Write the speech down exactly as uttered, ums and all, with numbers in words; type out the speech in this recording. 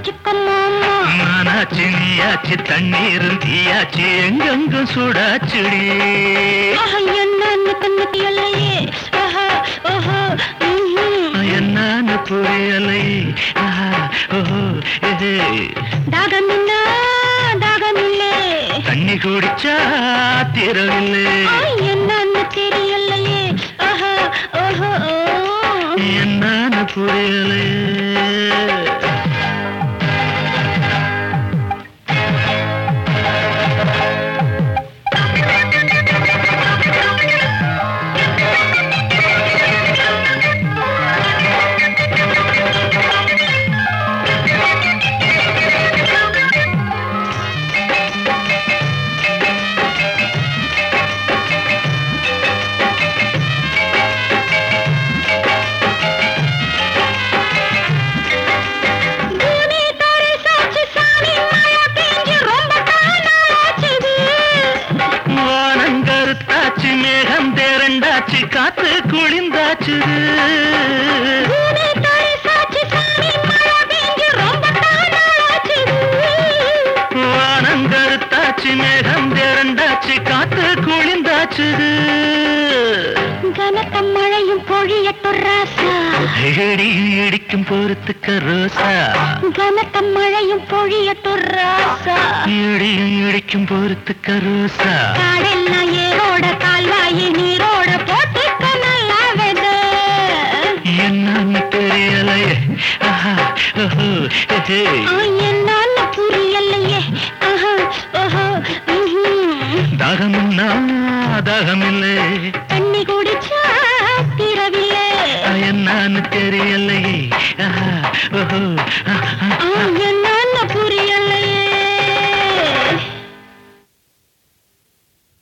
வச்சுக்கம்மா நானாச்சு நீயாச்சு தண்ணீரும் தீயாச்சு எங்கெங்கும் சூடாச்சுடி என்னன்னு கண்ணுக்கு இல்லையே என்னன்னு புரியலை தாகமில்லை தாகமில்லை தண்ணி குடிச்சா தீரவில்லை என்னன்னு தெரியலையே என்னன்னு புரியலை மேகம் தேரண்டாச்சு காத்து குளிந்தாச்சு வானங்கருத்தாச்சு மேகம் தேரண்டாச்சு காத்து குளிந்தாச்சு கனத்த மழையும் பொழியட்டும் ராசா இடியும் இடிக்கும் பொறுத்துக்க ரோசா கனத்த மழையும் பொழியட்டும் ராசா இடியும் இடிக்கும் பொறுத்துக்க ரோசா காடெல்லாம் ஏரோட கால்வாயி நீரோட போட்டுக்க நல்லா வெது என்னன்னு தெரியலையே என்னன்னு புரியலையே தாகமுன்னா தாகமில்லை தண்ணி குடிச்சா தீரவில்லை என்னன்னு தெரியலையே என்ன